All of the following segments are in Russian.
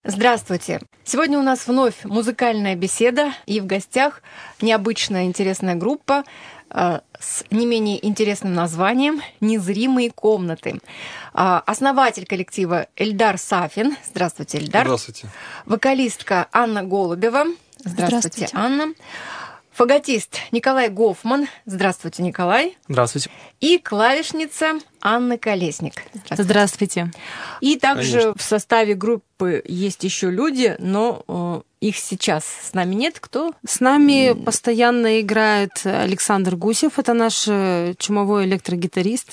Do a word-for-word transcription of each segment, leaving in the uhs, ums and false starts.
Здравствуйте! Сегодня у нас вновь музыкальная беседа, и в гостях необычная интересная группа э, с не менее интересным названием «Незримые комнаты». Э, основатель коллектива Эльдар Сафин. Здравствуйте, Эльдар. Здравствуйте. Вокалистка Анна Голубева. Здравствуйте, Здравствуйте. Анна. Фаготист Николай Гофман. Здравствуйте, Николай. Здравствуйте. И клавишница Анна Колесник. Здравствуйте. Здравствуйте. И также Конечно. в составе группы есть еще люди, но э, их сейчас с нами нет. Кто? С нами постоянно играет Александр Гусев, это наш э, чумовой электрогитарист.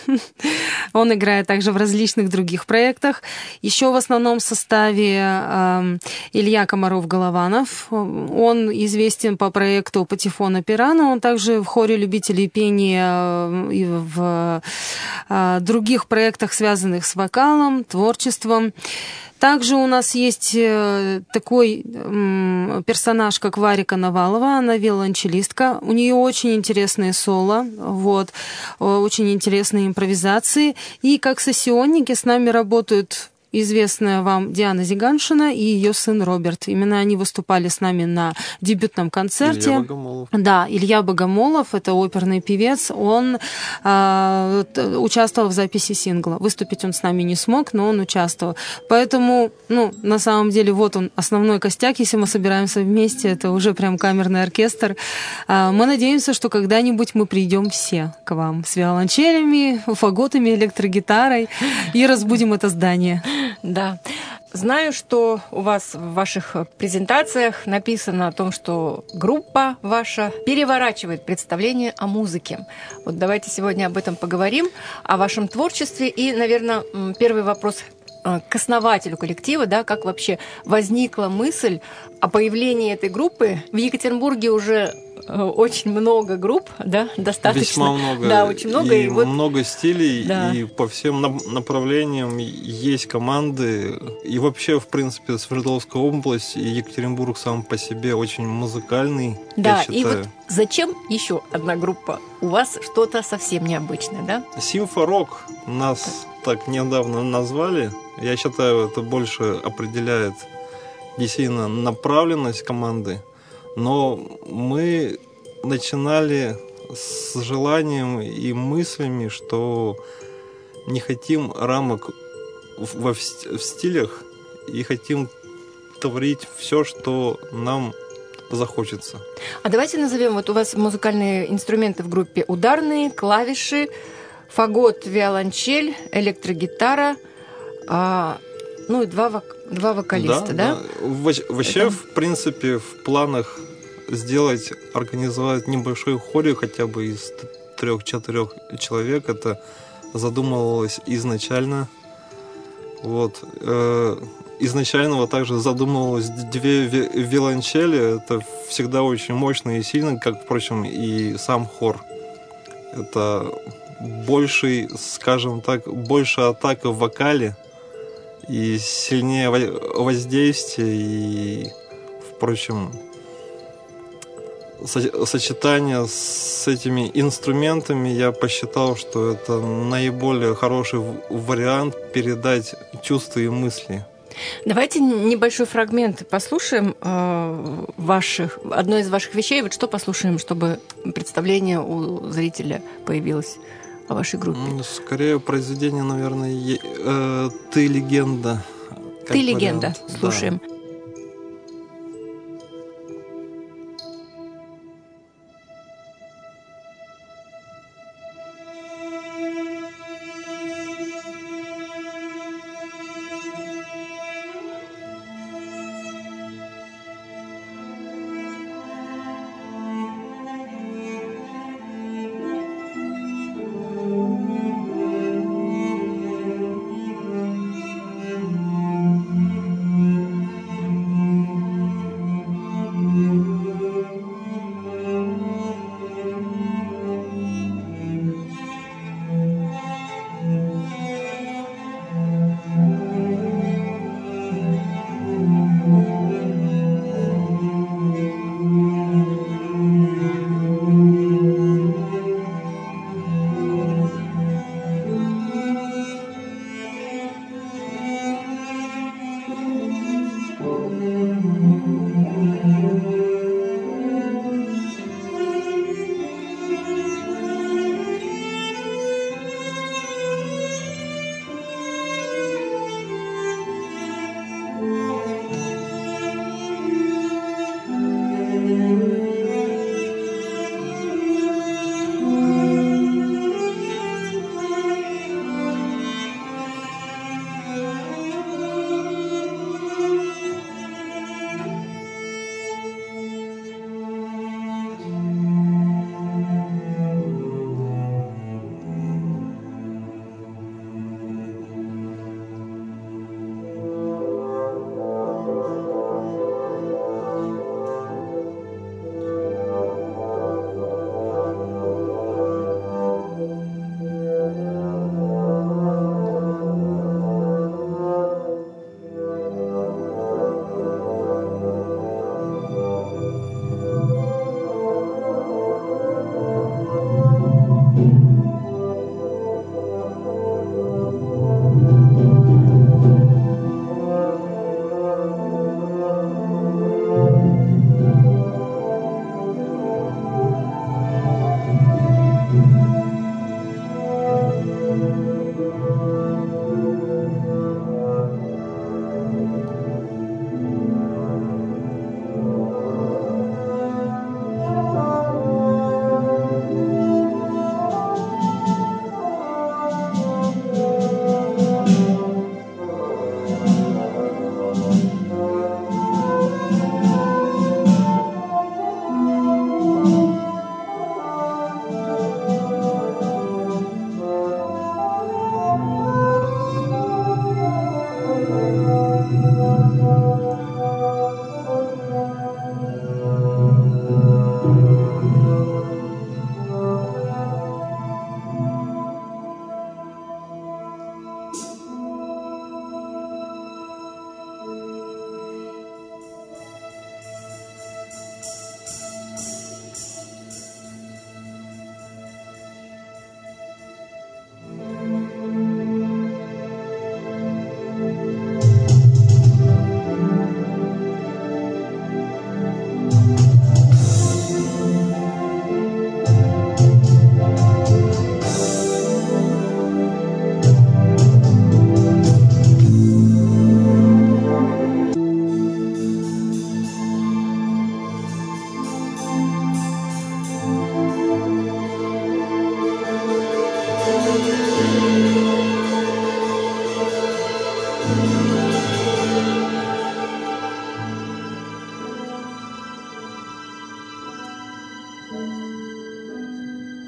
Он играет также в различных других проектах. Еще в основном составе э, Илья Комаров-Голованов. Он известен по проекту Патефона Пирана. Он также в хоре любителей пения э, и в э, других проектах, связанных с вокалом, творчеством. Также у нас есть такой персонаж, как Варя Коновалова, она виолончелистка. У нее очень интересные соло, вот, очень интересные импровизации. И как сессионники с нами работают известная вам Диана Зиганшина и ее сын Роберт. Именно они выступали с нами на дебютном концерте. Илья Богомолов. Да, Илья Богомолов, это оперный певец, он э, участвовал в записи сингла. Выступить он с нами не смог, но он участвовал. Поэтому, ну, на самом деле, вот он, основной костяк, если мы собираемся вместе, это уже прям камерный оркестр. Э, мы надеемся, что когда-нибудь мы придем все к вам с виолончелями, фаготами, электрогитарой и разбудим это здание. Да. Знаю, что у вас в ваших презентациях написано о том, что группа ваша переворачивает представление о музыке. Вот давайте сегодня об этом поговорим, о вашем творчестве. И, наверное, первый вопрос к основателю коллектива, да, как вообще возникла мысль о появлении этой группы. В Екатеринбурге уже очень много групп, да, достаточно. Весьма много. Да, очень много. И, и вот... много стилей, да. И по всем направлениям есть команды. И вообще, в принципе, Свердловская область и Екатеринбург сам по себе очень музыкальный, да, я считаю. И вот зачем еще одна группа? У вас что-то совсем необычное, да? Симфорок нас так. так недавно назвали. Я считаю, это больше определяет действительно направленность команды. Но мы начинали с желанием и мыслями, что не хотим рамок в, в стилях и хотим творить все, что нам захочется. А давайте назовем, вот у вас музыкальные инструменты в группе: ударные, клавиши, фагот, виолончель, электрогитара, а, ну и два, вок, два вокалиста, да? Да, да. Вообще, Это... в принципе, в планах сделать, организовать небольшой хорик хотя бы из трех-четырех человек. Это задумывалось изначально. Вот. Изначально вот также задумывалось две виолончели. Это всегда очень мощно и сильно, как, впрочем, и сам хор. Это больший, скажем так, больше атака в вокале и сильнее воздействие, и, впрочем, сочетание с этими инструментами я посчитал, что это наиболее хороший вариант передать чувства и мысли. Давайте небольшой фрагмент послушаем э, ваших, одной из ваших вещей. Вот что послушаем, чтобы представление у зрителя появилось о вашей группе? Скорее произведение, наверное, е- э, «Ты легенда». «Ты легенда». Слушаем. Да.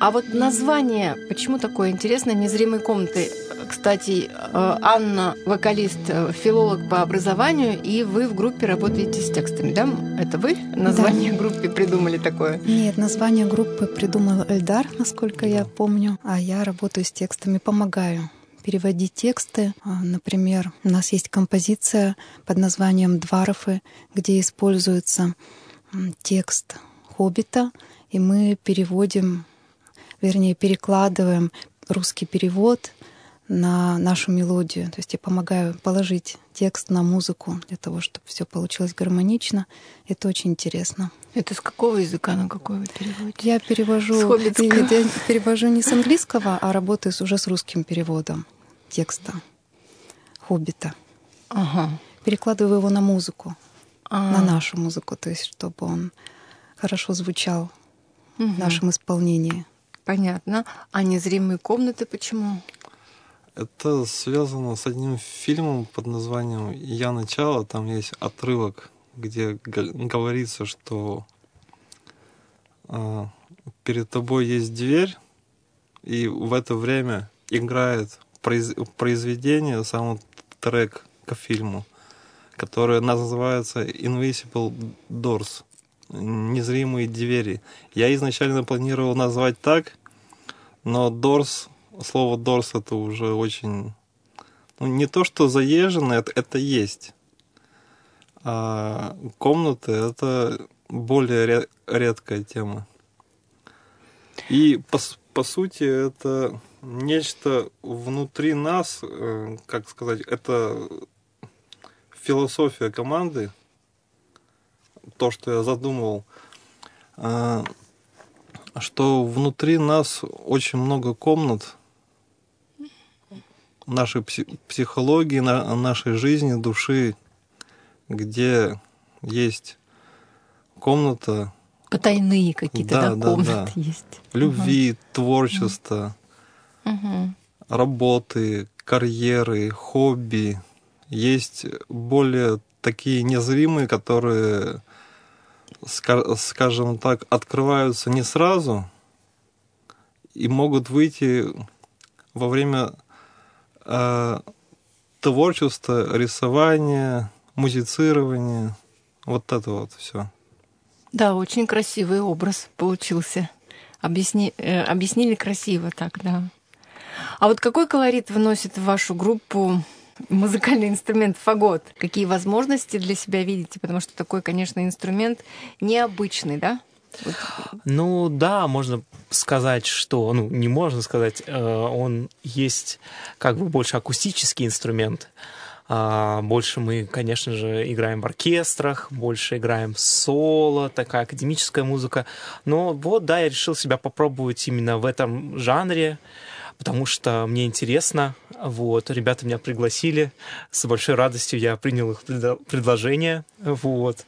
А вот название, почему такое интересное, «Незримые комнаты»? Кстати, Анна, вокалист, филолог по образованию, и вы в группе работаете с текстами, да? Это вы название да. группы придумали такое? Нет, название группы придумал Эльдар, насколько я помню, а я работаю с текстами, помогаю переводить тексты. Например, у нас есть композиция под названием «Дварфы», где используется текст «Хоббита», и мы переводим, вернее, перекладываем русский перевод на нашу мелодию. То есть я помогаю положить текст на музыку для того, чтобы все получилось гармонично. Это очень интересно. Это с какого языка на какой вы переводите? Я перевожу, с хоббитского. Я перевожу не с английского, а работаю уже с русским переводом текста «Хоббита». Ага. Перекладываю его на музыку, А-а-а. на нашу музыку, то есть чтобы он хорошо звучал угу. в нашем исполнении. Понятно. А «Незримые комнаты» почему? Это связано с одним фильмом под названием «Я начало». Там есть отрывок, где говорится, что э, перед тобой есть дверь, и в это время играет произ... произведение, саундтрек к фильму, которое называется «Invisible Doors», «Незримые двери». Я изначально планировал назвать так, но «Doors», слово «doors» это уже очень... Ну, не то, что заезжено, это, это есть. А комнаты — это более ред, редкая тема. И, по, по сути, это нечто внутри нас, как сказать, это философия команды, то, что я задумывал, что внутри нас очень много комнат нашей психологии, нашей жизни, души, где есть комната... Потайные какие-то, да, да, комнаты да, да. есть. Любви, угу. творчества, угу. работы, карьеры, хобби. Есть более такие незримые, которые, скажем так, открываются не сразу и могут выйти во время э, творчества, рисования, музицирования. Вот это вот все. Да, очень красивый образ получился. Объясни, э, объяснили красиво так, да. А вот какой колорит вносит в вашу группу музыкальный инструмент фагот? Какие возможности для себя видите? Потому что такой, конечно, инструмент необычный, да? Вот. Ну да, можно сказать, что, ну не можно сказать, он есть как бы больше акустический инструмент. Больше мы, конечно же, играем в оркестрах, больше играем соло, такая академическая музыка. Но вот, да, я решил себя попробовать именно в этом жанре, потому что мне интересно. Вот, ребята меня пригласили, с большой радостью я принял их предложение. Вот.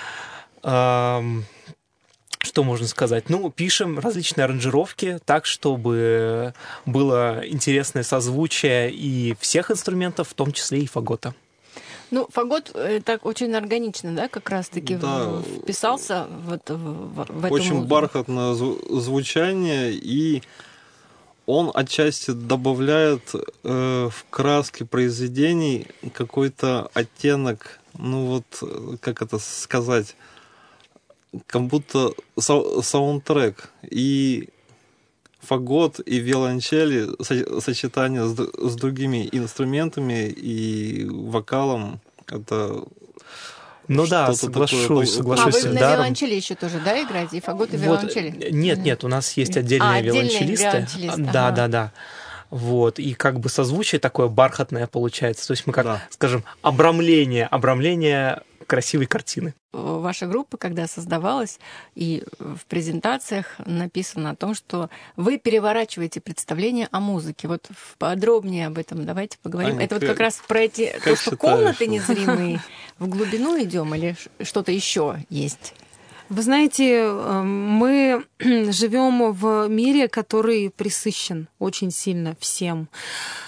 Что можно сказать? Ну, пишем различные аранжировки так, чтобы было интересное созвучие и всех инструментов, в том числе и фагота. Ну, фагот так очень органично, да, как раз-таки да, вписался в, это, в, в эту очень музыку. Бархатное звучание, и он отчасти добавляет э, в краски произведений какой-то оттенок, ну вот, как это сказать, как будто са- саундтрек. И фагот, и виолончели, со- сочетание с, с другими инструментами и вокалом, это... Ну да, соглашусь, такое... соглашусь. А вы на виолончели еще тоже, да, играете? И фагот, и виолончели? Вот, нет, нет, у нас есть отдельные а, виолончелисты. виолончелисты. Да, ага. да, да. Вот, и как бы созвучие такое бархатное получается. То есть мы как, да. скажем, обрамление, обрамление красивой картины. Ваша группа, когда создавалась, и в презентациях написано о том, что вы переворачиваете представление о музыке. Вот подробнее об этом давайте поговорим. Аня, Это как, вот как раз про эти, то, что комнаты незримые, в глубину идем или что-то еще есть? Вы знаете, мы живем в мире, который пресыщен очень сильно всем.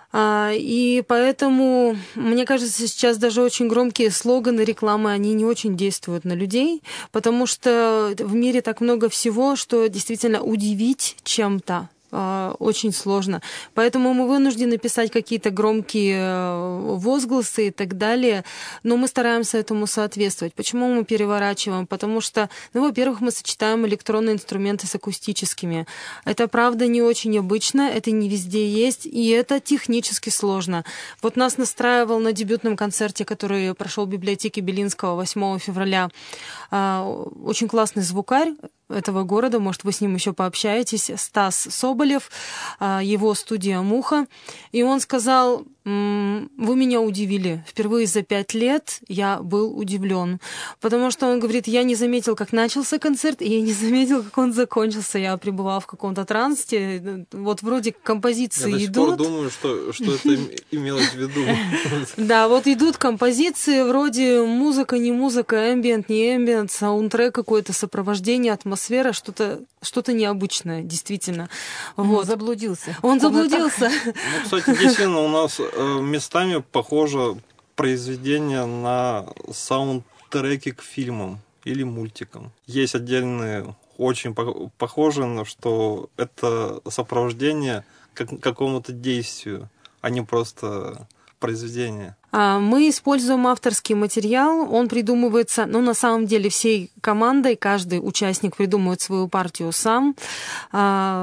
И поэтому, мне кажется, сейчас даже очень громкие слоганы, рекламы, они не очень действуют на людей, потому что в мире так много всего, что действительно удивить чем-то очень сложно. Поэтому мы вынуждены писать какие-то громкие возгласы и так далее, но мы стараемся этому соответствовать. Почему мы переворачиваем? Потому что, ну, во-первых, мы сочетаем электронные инструменты с акустическими. Это, правда, не очень обычно, это не везде есть, и это технически сложно. Вот нас настраивал на дебютном концерте, который прошел в библиотеке Белинского восьмого февраля, очень классный звукарь этого города, может, вы с ним еще пообщаетесь, Стас Соболев, его студия «Муха». И он сказал: вы меня удивили. Впервые за пять лет я был удивлен. Потому что он говорит, я не заметил, как начался концерт, и я не заметил, как он закончился. Я пребывала в каком-то трансе. Вот вроде композиции идут. Я до сих пор думаю, что, что это имелось в виду. Да, вот идут композиции, вроде музыка, не музыка, эмбиент, не эмбиент, саундтрек какое-то, сопровождение, атмосфера, что-то что-то необычное, действительно. Вот. Он заблудился. Он заблудился. Ну, кстати, действительно, у нас местами похоже произведение на саундтреки к фильмам или мультикам. Есть отдельные, очень похожие, на что это сопровождение к какому-то действию, а не просто произведение. Мы используем авторский материал, он придумывается, ну, на самом деле, всей командой, каждый участник придумывает свою партию сам. У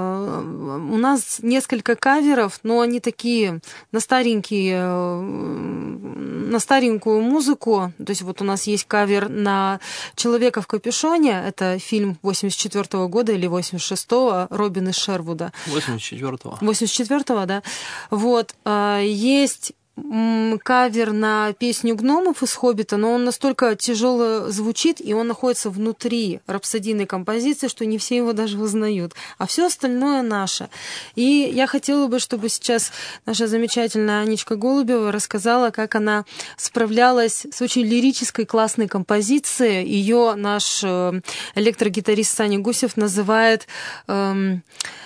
нас несколько каверов, но они такие на старенькие, на старенькую музыку. То есть вот у нас есть кавер на «Человека в капюшоне», это фильм восемьдесят четвёртого года или восемьдесят шестого, Робин из Шервуда. восемьдесят четвёртого. восемьдесят четвёртого, да. Вот. Есть кавер на песню гномов из «Хоббита», но он настолько тяжело звучит, и он находится внутри рапсодийной композиции, что не все его даже узнают. А все остальное наше. И я хотела бы, чтобы сейчас наша замечательная Анечка Голубева рассказала, как она справлялась с очень лирической классной композицией. Ее наш электрогитарист Саня Гусев называет эм,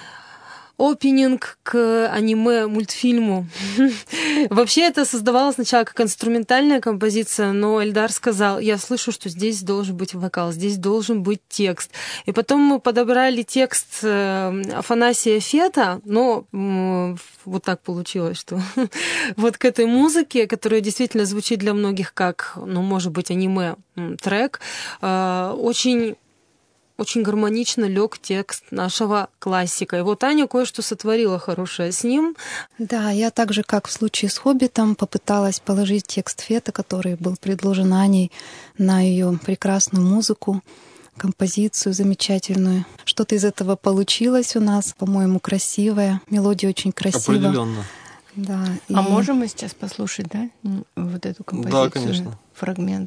опенинг к аниме-мультфильму. Вообще это создавалось сначала как инструментальная композиция, но Эльдар сказал, я слышу, что здесь должен быть вокал, здесь должен быть текст. И потом мы подобрали текст Афанасия Фета, но вот так получилось, что вот к этой музыке, которая действительно звучит для многих как, ну, может быть, аниме-трек, очень... очень гармонично лег текст нашего классика. И вот Аня кое-что сотворила хорошее с ним. Да, я так же, как в случае с «Хоббитом», попыталась положить текст Фета, который был предложен Аней, на ее прекрасную музыку, композицию замечательную. Что-то из этого получилось у нас, по-моему, красивое. Мелодия очень красивая. Определенно. Да, и... А можем мы сейчас послушать, да, вот эту композицию? Да, конечно. Фрагмент.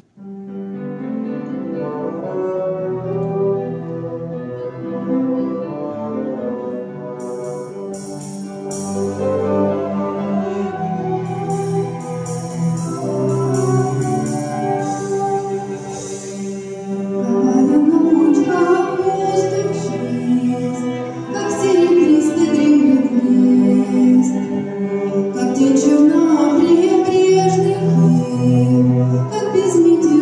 Как безмятежный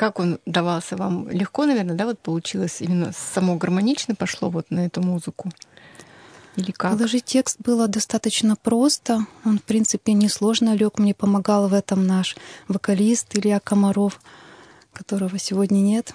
Как он давался вам? Легко, наверное, да, вот получилось? Именно само гармонично пошло вот на эту музыку? Или как? Положить текст было достаточно просто. Он, в принципе, несложно лег. Мне помогал в этом наш вокалист Илья Комаров, которого сегодня нет.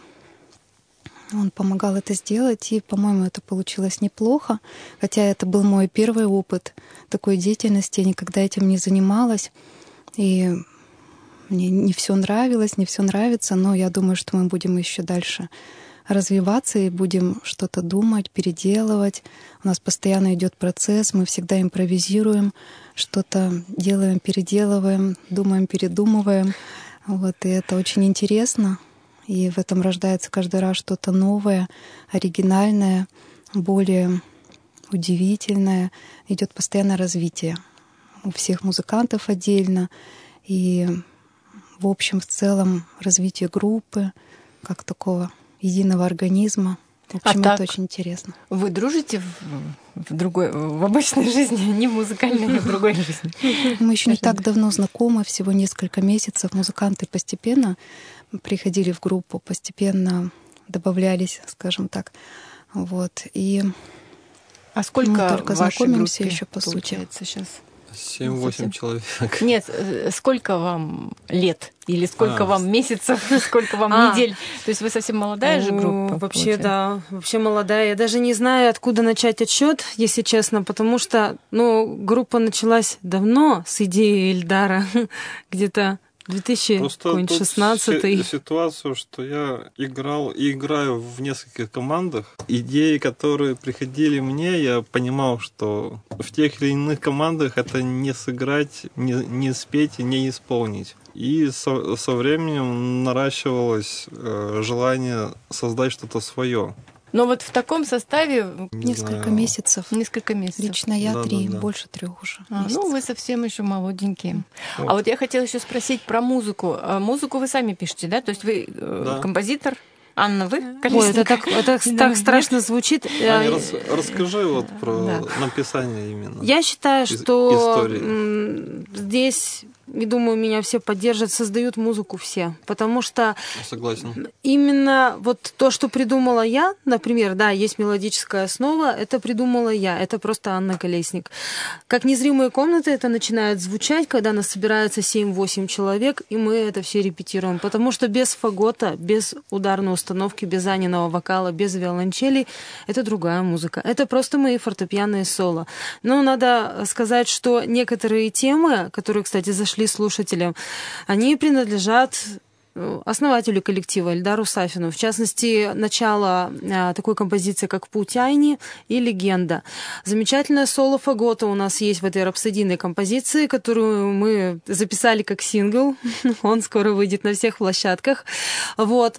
Он помогал это сделать, и, по-моему, это получилось неплохо. Хотя это был мой первый опыт такой деятельности. Я никогда этим не занималась. И мне не все нравилось, не все нравится, но я думаю, что мы будем еще дальше развиваться и будем что-то думать, переделывать. У нас постоянно идет процесс, мы всегда импровизируем, что-то делаем, переделываем, думаем, передумываем. Вот, и это очень интересно. И в этом рождается каждый раз что-то новое, оригинальное, более удивительное. Идет постоянное развитие у всех музыкантов отдельно. И в общем, в целом, развитие группы, как такого единого организма. В общем, а это очень интересно. Вы дружите в, в другой, в обычной жизни, не в музыкальной, а в другой жизни? Мы еще не так давно знакомы, всего несколько месяцев. Музыканты постепенно приходили в группу, постепенно добавлялись, скажем так. Вот. И а сколько мы только знакомимся группе, еще по сути. Сейчас? семь-восемь человек. Нет, сколько вам лет? Или сколько а. вам месяцев? Сколько вам а. недель? То есть вы совсем молодая же группа? Вообще, да. Вообще молодая. Я даже не знаю, откуда начать отсчет, если честно, потому что ну, группа началась давно с идеей Ильдара. Где-то две тысячи шестнадцатый. Ситуацию, что я играл и играю в нескольких командах. Идеи, которые приходили мне, я понимал, что в тех или иных командах это не сыграть, не, не спеть и не исполнить. И со, со временем наращивалось э, желание создать что-то свое. Но вот в таком составе не несколько знаю. месяцев. Несколько месяцев. Лично я да, три, да, да. больше трех уже. А, ну, вы совсем еще молоденькие. Вот. А вот я хотела еще спросить про музыку. Музыку вы сами пишете, да? То есть вы да. композитор? Анна, вы колесник? Ой, это так, это так страшно звучит. Аня, рас, расскажи вот про да. написание именно. Я считаю, что истории. Здесь, и думаю, меня все поддержат, создают музыку все. Потому что согласен. Именно вот то, что придумала я, например, да, есть мелодическая основа, это придумала я, это просто Анна Колесник. Как незримые комнаты это начинает звучать, когда нас собирается семь-восемь человек, и мы это все репетируем. Потому что без фагота, без ударной установки, без Аниного вокала, без виолончели, это другая музыка. Это просто мои фортепианные соло. Но надо сказать, что некоторые темы, которые, кстати, зашли слушателям, они принадлежат основателю коллектива Ильдару Сафину. В частности, начало такой композиции, как «Путь Айни» и «Легенда». Замечательное соло фагота у нас есть в этой рапсодийной композиции, которую мы записали как сингл. Он скоро выйдет на всех площадках. Вот.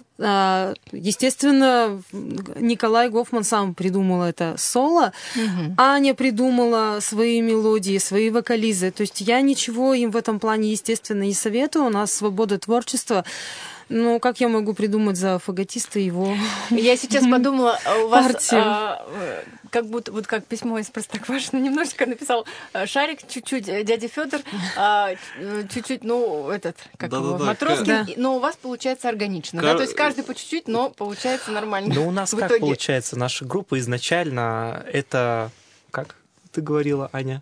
Естественно, Николай Гофман сам придумал это соло. Угу. Аня придумала свои мелодии, свои вокализы. То есть я ничего им в этом плане, естественно, не советую. У нас свобода творчества. Ну, как я могу придумать за фаготиста его? Я сейчас подумала, у вас а, как будто, вот как письмо из Простоквашино немножечко написал Шарик, чуть-чуть дядя Федор, а, чуть-чуть, ну, этот, как да, его, да, Матроскин, да. но у вас получается органично, Кар... да? То есть каждый по чуть-чуть, но получается нормально. Ну, у нас как итоге. Получается? Наша группа изначально это, как ты говорила, Аня,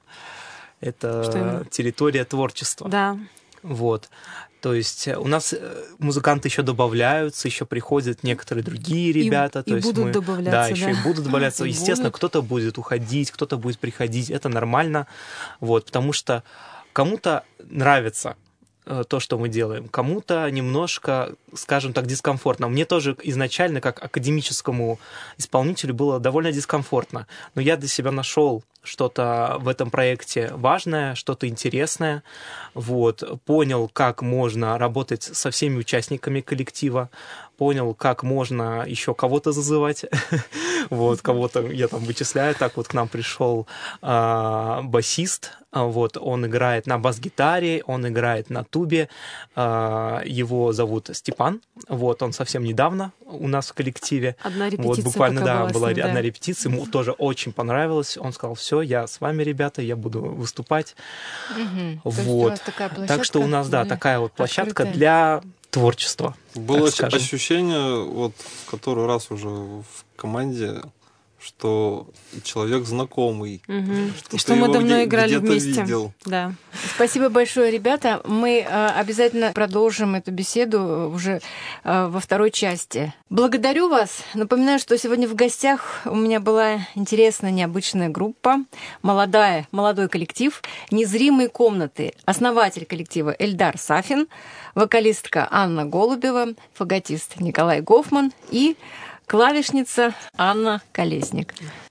это территория творчества. Да. Вот. То есть у нас музыканты еще добавляются, еще приходят некоторые другие ребята. И, то и есть будут мы, добавляться. Да, еще да. и будут добавляться. И Естественно, будут. кто-то будет уходить, кто-то будет приходить. Это нормально. Вот, потому что кому-то нравится то, что мы делаем. Кому-то немножко, скажем так, дискомфортно. Мне тоже изначально, как академическому исполнителю, было довольно дискомфортно. Но я для себя нашел что-то в этом проекте важное, что-то интересное. Вот. Понял, как можно работать со всеми участниками коллектива. Понял, как можно еще кого-то зазывать. Вот, кого-то я там вычисляю. Так вот к нам пришел э, басист. Вот, он играет на бас-гитаре, он играет на тубе. Э, его зовут Степан. Вот, он совсем недавно у нас в коллективе. Одна репетиция вот, буквально, пока да, была, была да. одна репетиция. Ему тоже очень понравилось. Он сказал, все, я с вами, ребята, я буду выступать. Угу. Вот. Такая так что у нас, да, такая вот площадка открытая. для творчества. Было ощущение, вот в который раз уже в команде, что человек знакомый. Угу. Что, что мы давно играли вместе. Видел. Да. Спасибо большое, ребята. Мы э, обязательно продолжим эту беседу уже э, во второй части. Благодарю вас. Напоминаю, что сегодня в гостях у меня была интересная, необычная группа, молодая, молодой коллектив «Незримые комнаты», основатель коллектива Эльдар Сафин, вокалистка Анна Голубева, фаготист Николай Гофман и клавишница Анна Колесник.